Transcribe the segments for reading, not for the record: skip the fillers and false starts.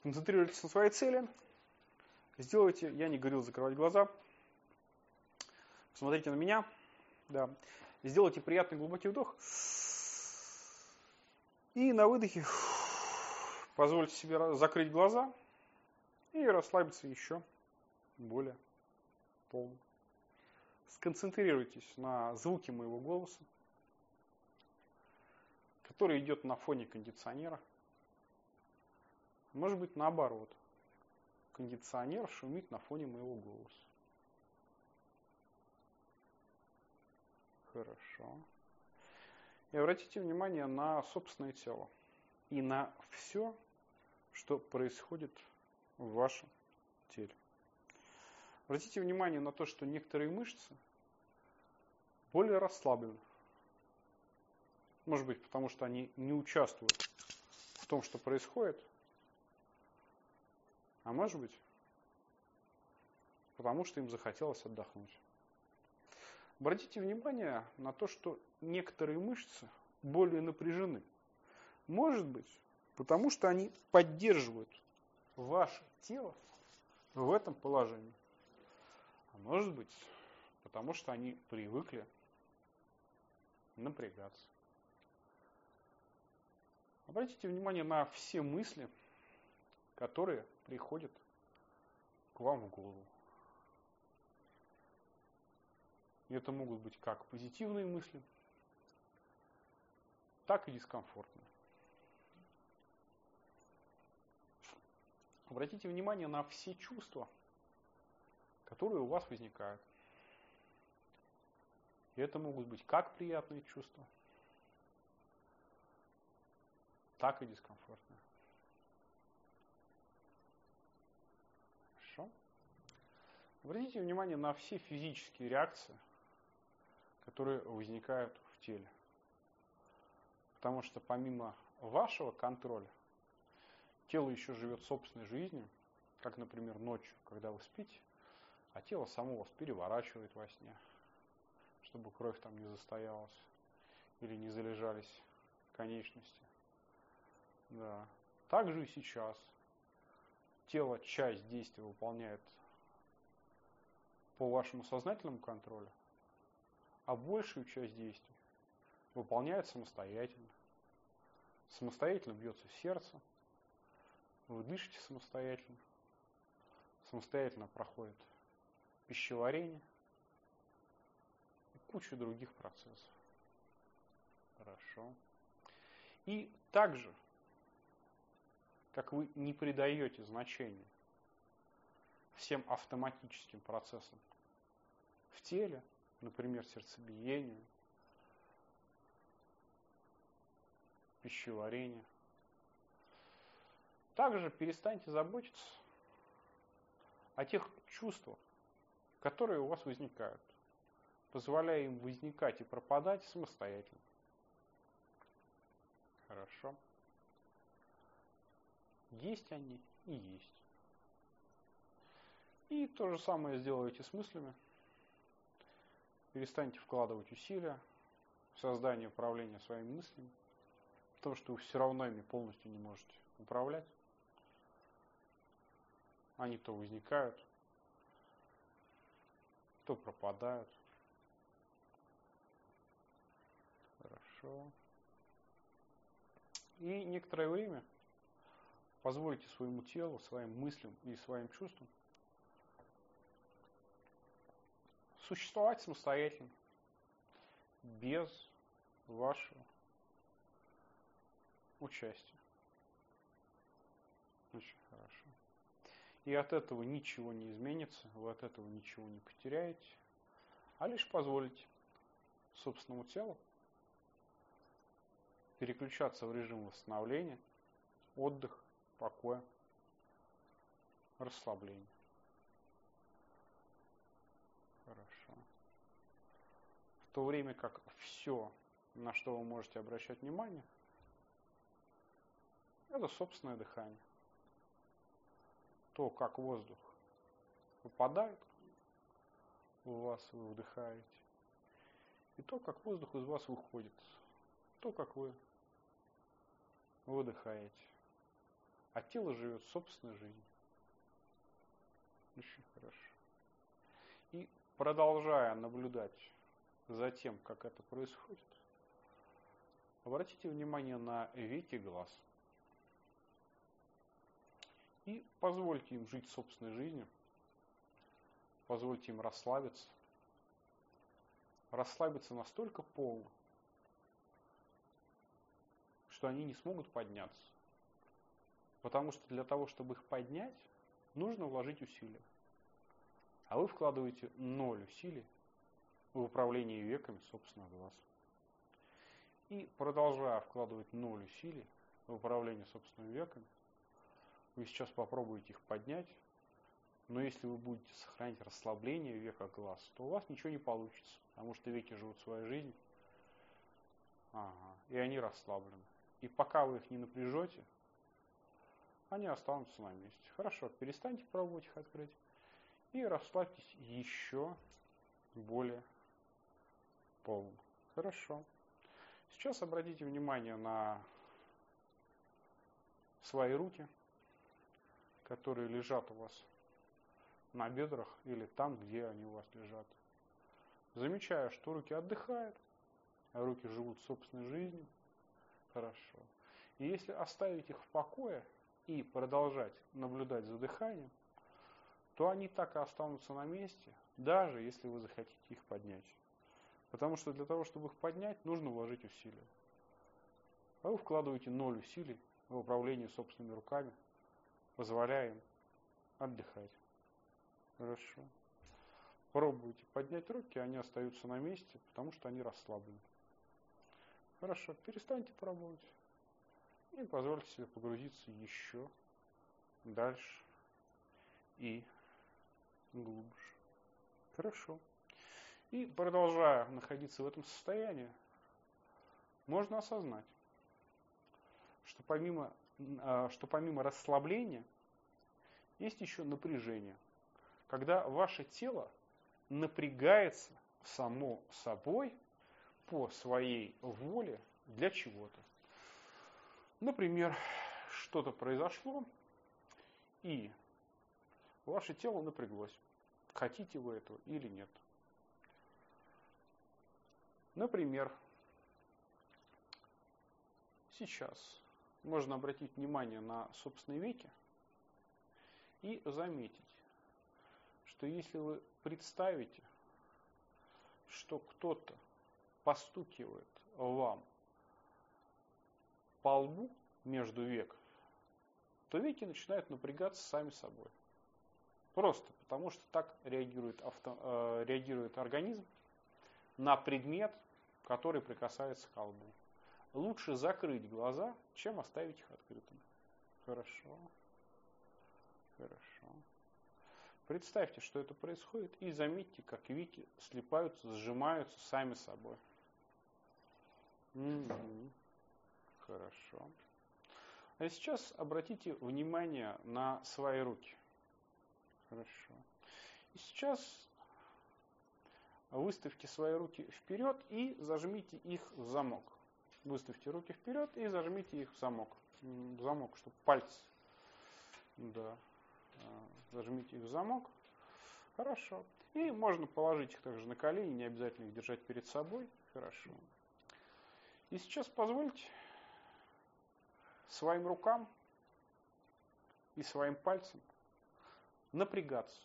Сконцентрируйтесь на своей цели. Сделайте, я не говорил закрывать глаза. Посмотрите на меня. Да. Сделайте приятный глубокий вдох. И на выдохе позвольте себе закрыть глаза и расслабиться еще более полно. Сконцентрируйтесь на звуке моего голоса, который идет на фоне кондиционера. Может быть, наоборот. Кондиционер шумит на фоне моего голоса. Хорошо. И обратите внимание на собственное тело и на все, что происходит в вашем теле. Обратите внимание на то, что некоторые мышцы более расслаблены. Может быть, потому что они не участвуют в том, что происходит. А может быть, потому что им захотелось отдохнуть. Обратите внимание на то, что некоторые мышцы более напряжены. Может быть, потому что они поддерживают ваше тело в этом положении. А может быть, потому что они привыкли напрягаться. Обратите внимание на все мысли, которые приходят к вам в голову. И это могут быть как позитивные мысли, так и дискомфортные. Обратите внимание на все чувства, которые у вас возникают. И это могут быть как приятные чувства, так и дискомфортные. Хорошо. Обратите внимание на все физические реакции, которые возникают в теле. Потому что помимо вашего контроля, тело еще живет собственной жизнью, как, например, ночью, когда вы спите, а тело само вас переворачивает во сне, чтобы кровь там не застоялась или не залежались конечности. Да. Также и сейчас тело часть действий выполняет по вашему сознательному контролю, а большую часть действий выполняет самостоятельно. Самостоятельно бьется сердце, вы дышите самостоятельно, самостоятельно проходит пищеварение и куча других процессов. Хорошо. И также, как вы не придаете значения всем автоматическим процессам в теле, например, сердцебиению, пищеварению, также перестаньте заботиться о тех чувствах, которые у вас возникают, позволяя им возникать и пропадать самостоятельно. Хорошо. Есть они и есть. И то же самое сделайте с мыслями. Перестаньте вкладывать усилия в создание управления своими мыслями, потому что вы все равно ими полностью не можете управлять. Они то возникают, то пропадают. Хорошо. И некоторое время позвольте своему телу, своим мыслям и своим чувствам существовать самостоятельно, без вашего участия. Очень хорошо. И от этого ничего не изменится, вы от этого ничего не потеряете, а лишь позволите собственному телу переключаться в режим восстановления, отдыха, покоя, расслабления. Хорошо. В то время как все, на что вы можете обращать внимание, это собственное дыхание. То, как воздух попадает в вас, вы вдыхаете, и то, как воздух из вас выходит, то, как вы выдыхаете. а тело живет собственной жизнью. Очень хорошо. И продолжая наблюдать за тем, как это происходит, обратите внимание на веки глаз. И позвольте им жить собственной жизнью. Позвольте им расслабиться. Расслабиться настолько полно, что они не смогут подняться. Потому что для того, чтобы их поднять, нужно вложить усилия. А вы вкладываете 0 усилий в управление веками собственных глаз. И продолжая вкладывать 0 усилий в управление собственными веками, вы сейчас попробуете их поднять, но если вы будете сохранять расслабление в веках глаз, то у вас ничего не получится, потому что веки живут своей жизнью, и они расслаблены. И пока вы их не напряжете, они останутся на месте. Хорошо, перестаньте пробовать их открыть и расслабьтесь еще более полно. Хорошо. Сейчас обратите внимание на свои руки, которые лежат у вас на бедрах или там, где они у вас лежат. Замечая, что руки отдыхают, а руки живут собственной жизнью. Хорошо. И если оставить их в покое и продолжать наблюдать за дыханием, то они так и останутся на месте, даже если вы захотите их поднять. Потому что для того, чтобы их поднять, нужно вложить усилия. А вы вкладываете 0 усилий в управление собственными руками, позволяя им отдыхать. Хорошо. Пробуйте поднять руки, они остаются на месте, потому что они расслаблены. Хорошо, перестаньте пробовать. И позвольте себе погрузиться еще дальше и глубже. Хорошо. И продолжая находиться в этом состоянии, можно осознать, что помимо расслабления есть еще напряжение. Когда ваше тело напрягается само собой по своей воле для чего-то. Например, что-то произошло, и ваше тело напряглось. Хотите вы этого или нет. Например, сейчас можно обратить внимание на собственные веки и заметить, что если вы представите, что кто-то постукивает вам по лбу между век, то веки начинают напрягаться сами собой. Просто потому, что так реагирует организм на предмет, который прикасается к лбу. Лучше закрыть глаза, чем оставить их открытыми. Хорошо. Хорошо. Представьте, что это происходит, и заметьте, как веки слипаются, сжимаются сами собой. Хорошо. А сейчас обратите внимание на свои руки. Хорошо. И сейчас выставьте свои руки вперед и зажмите их в замок. Выставьте руки вперед и зажмите их в замок. В замок, чтобы пальцы. Да. Зажмите их в замок. Хорошо. И можно положить их также на колени, не обязательно их держать перед собой. Хорошо. И сейчас позвольте своим рукам и своим пальцам напрягаться.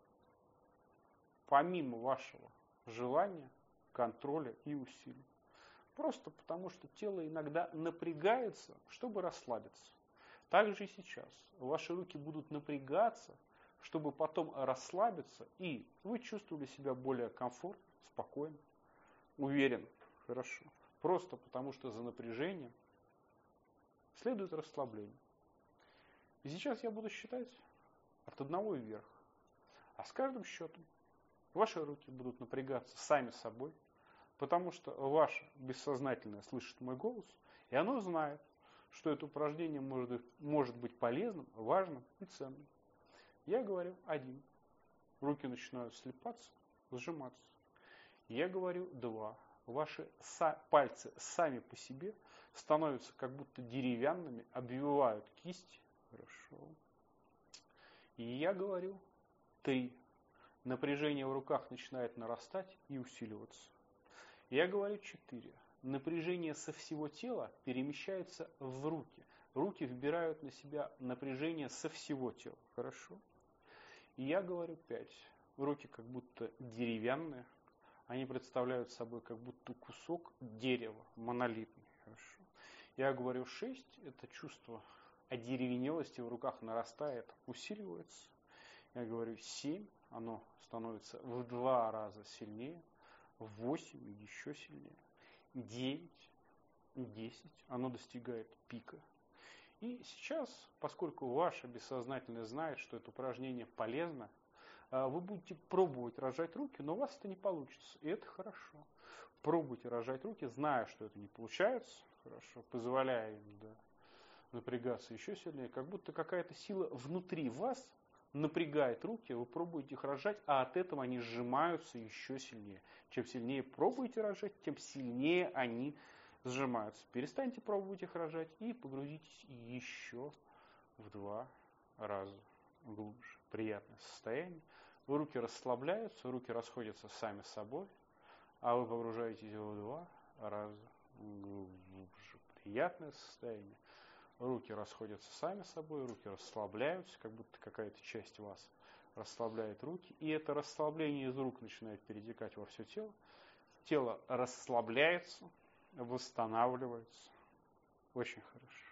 Помимо вашего желания, контроля и усилий. Просто потому, что тело иногда напрягается, чтобы расслабиться. Так же и сейчас. Ваши руки будут напрягаться, чтобы потом расслабиться, и вы чувствовали себя более комфортно, спокойно, уверенно. Хорошо. Просто потому, что за напряжением следует расслабление. И сейчас я буду считать от 1 вверх. А с каждым счетом ваши руки будут напрягаться сами собой, потому что ваше бессознательное слышит мой голос, и оно знает, что это упражнение может быть полезным, важным и ценным. Я говорю 1. Руки начинают слипаться, сжиматься. Я говорю 2. Ваши пальцы сами по себе становятся как будто деревянными, обвивают кисти, Хорошо. И я говорю 3. Напряжение в руках начинает нарастать и усиливаться. Я говорю 4. Напряжение со всего тела перемещается в руки. Руки вбирают на себя напряжение со всего тела. Хорошо. И я говорю 5. Руки как будто деревянные. Они представляют собой как будто кусок дерева, монолитный. Хорошо. Я говорю 6. Это чувство одеревенелости в руках нарастает, усиливается. Я говорю 7. Оно становится в 2 раза сильнее. 8 еще сильнее. 9, 10. Оно достигает пика. И сейчас, поскольку ваше бессознательное знает, что это упражнение полезно, вы будете пробовать разжать руки, но у вас это не получится. И это хорошо. Пробуйте разжать руки, зная, что это не получается. Хорошо. Позволяя им напрягаться еще сильнее. Как будто какая-то сила внутри вас напрягает руки, вы пробуете их разжать, а от этого они сжимаются еще сильнее. Чем сильнее пробуете разжать, тем сильнее они сжимаются. Перестаньте пробовать их разжать и погрузитесь еще в 2 раза глубже. Приятное состояние. Руки расслабляются, руки расходятся сами собой, а вы погружаетесь в 2 раза глубже. Приятное состояние. Руки расходятся сами собой, руки расслабляются, как будто какая-то часть вас расслабляет руки. И это расслабление из рук начинает перетекать во все тело. Тело расслабляется, восстанавливается. Очень хорошо.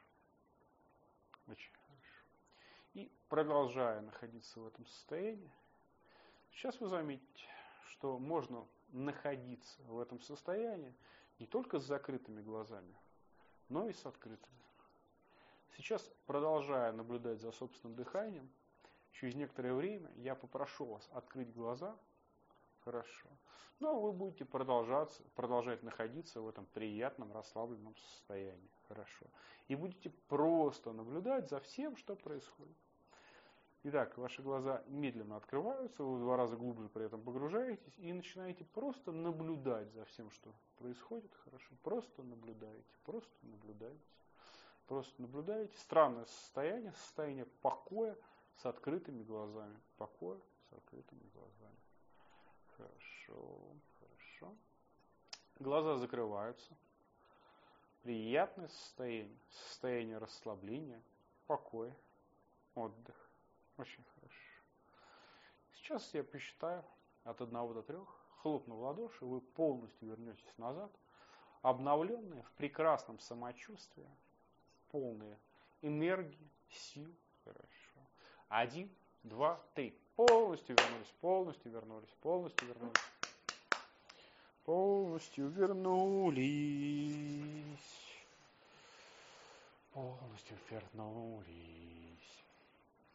Очень хорошо. И продолжая находиться в этом состоянии, сейчас вы заметите, что можно находиться в этом состоянии не только с закрытыми глазами, но и с открытыми. Сейчас, продолжая наблюдать за собственным дыханием, через некоторое время я попрошу вас открыть глаза. Хорошо. Но вы будете продолжать находиться в этом приятном, расслабленном состоянии. Хорошо. И будете просто наблюдать за всем, что происходит. Итак, ваши глаза медленно открываются, вы в 2 раза глубже при этом погружаетесь и начинаете просто наблюдать за всем, что происходит. Хорошо. Просто наблюдаете, просто наблюдаете. Просто наблюдаете. Странное состояние покоя с открытыми глазами. Покоя с открытыми глазами. Хорошо, хорошо. Глаза закрываются. Приятное состояние расслабления, покоя, отдых. Очень хорошо. Сейчас я посчитаю от 1 до 3. Хлопну в ладоши, вы полностью вернетесь назад, обновленные, в прекрасном самочувствии, полные энергии, сил. Хорошо. 1, 2, 3. Полностью вернулись, полностью вернулись, полностью вернулись. Полностью вернулись. Полностью вернулись.